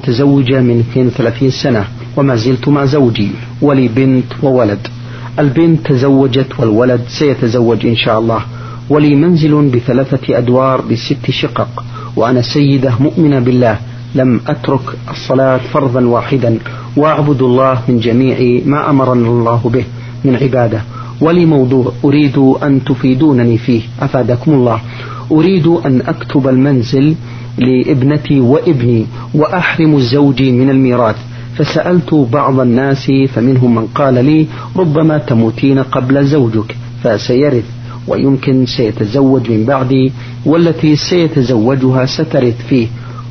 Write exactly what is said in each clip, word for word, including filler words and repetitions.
متزوجة من اثنين وثلاثين سنة وما زلت مع زوجي، ولي بنت وولد. البنت تزوجت والولد سيتزوج إن شاء الله، ولي منزل بثلاثة أدوار بست شقق، وأنا سيدة مؤمنة بالله لم أترك الصلاة فرضا واحدا، وأعبد الله من جميع ما أمرنا الله به من عبادة. ولي موضوع أريد أن تفيدونني فيه أفادكم الله. أريد أن أكتب المنزل لابنتي وابني وأحرم زوجي من الميراث، فسألت بعض الناس فمنهم من قال لي ربما تموتين قبل زوجك فسيرث، ويمكن سيتزوج من بعدي، والتي سيتزوجها سترث فيه،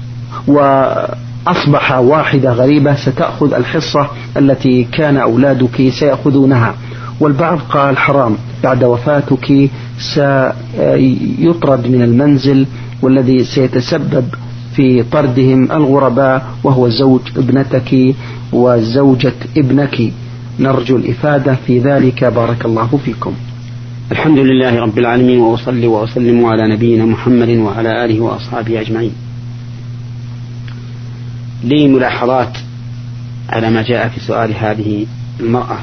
وأصبح واحدة غريبة ستأخذ الحصة التي كان أولادك سيأخذونها. والبعض قال حرام، بعد وفاتك سيطرد من المنزل، والذي سيتسبب في طردهم الغرباء وهو زوج ابنتك وزوجة ابنك. نرجو الإفادة في ذلك، بارك الله فيكم. الحمد لله رب العالمين، وأصلي وأسلم على نبينا محمد وعلى آله وأصحابه أجمعين. لي ملاحظات على ما جاء في سؤال هذه المرأة،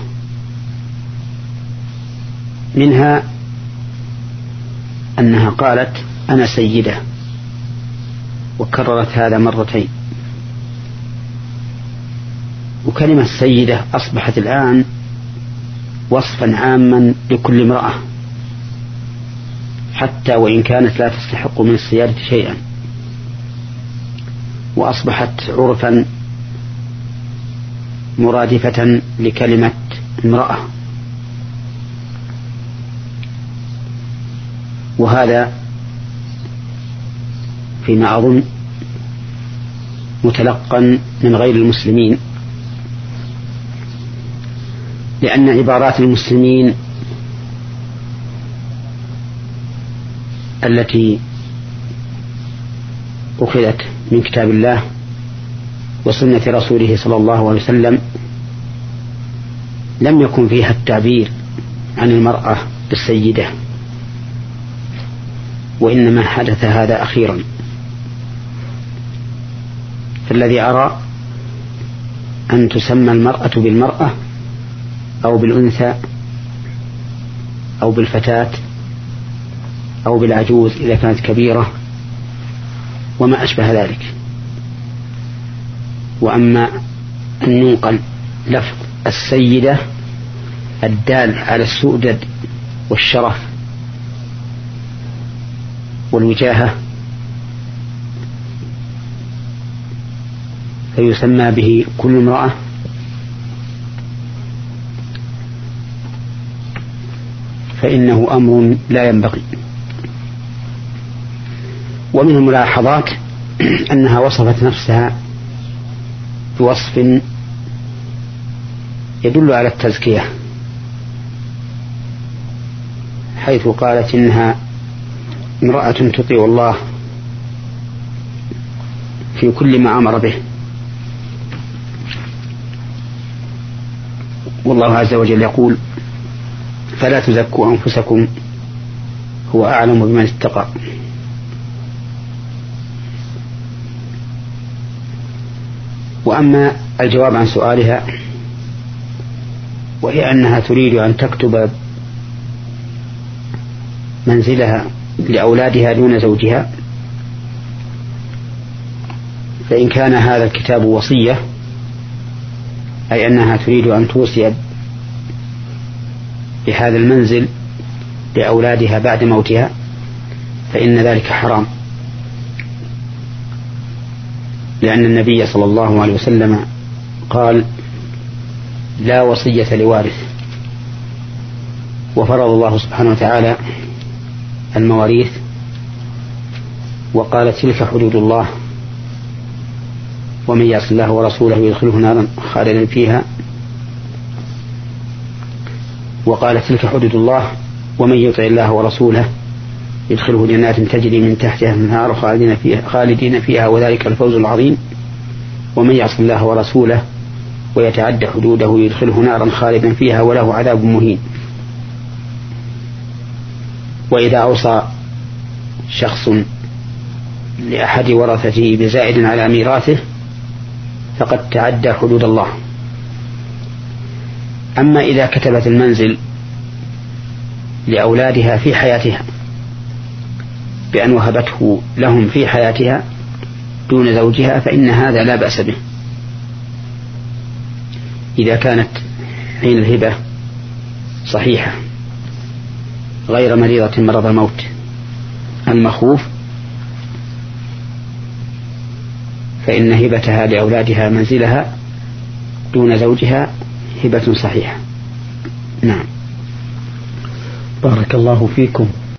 منها أنها قالت أنا سيدة، وكررت هذا مرتين. وكلمة سيدة أصبحت الآن وصفا عاما لكل امرأة، حتى وإن كانت لا تستحق من السيادة شيئا، وأصبحت عرفا مرادفة لكلمة امرأة. وهذا فيما أظن متلقا من غير المسلمين، لأن عبارات المسلمين التي أخذت من كتاب الله وسنة رسوله صلى الله عليه وسلم لم يكن فيها التعبير عن المرأة بالسيدة، وإنما حدث هذا أخيرا. فالذي أرى أن تسمى المرأة بالمرأة أو بالأنثى أو بالفتاة أو بالعجوز إذا كانت كبيرة وما أشبه ذلك. وأما أن ينقل لفظ السيدة الدال على السؤدد والشرف والوجاهة فيسمى به كل امرأة، فإنه أمر لا ينبغي. ومن الملاحظات أنها وصفت نفسها بوصف يدل على التزكية، حيث قالت إنها امرأة تطيع الله في كل ما أمر به، والله عز وجل يقول فلا تزكوا أنفسكم هو أعلم بمن اتقى. وأما الجواب عن سؤالها وهي أنها تريد أن تكتب منزلها لأولادها دون زوجها، فإن كان هذا الكتاب وصية، أي أنها تريد أن توصي بهذا المنزل لأولادها بعد موتها، فإن ذلك حرام، لأن النبي صلى الله عليه وسلم قال لا وصية لوارث. وفرض الله سبحانه وتعالى المواريث وقال تلك حدود الله ومن يعص الله ورسوله يدخله نارا خالدا فيها، وقال تلك حدود الله ومن يطع الله ورسوله يدخله جنات تجري من تحتها الأنهار خالدين فيها, خالدين فيها وذلك الفوز العظيم، ومن يعص الله ورسوله ويتعدى حدوده يدخله نارا خالدا فيها وله عذاب مهين. وإذا أوصى شخص لأحد ورثته بزائد على ميراثه فقد تعدى حدود الله. أما إذا كتبت المنزل لأولادها في حياتها بأن وهبته لهم في حياتها دون زوجها فإن هذا لا بأس به إذا كانت حين الهبة صحيحة غير مريضة مرض الموت المخوف، فإن هبتها لأولادها منزلها دون زوجها هبة صحيحة. نعم. بارك الله فيكم.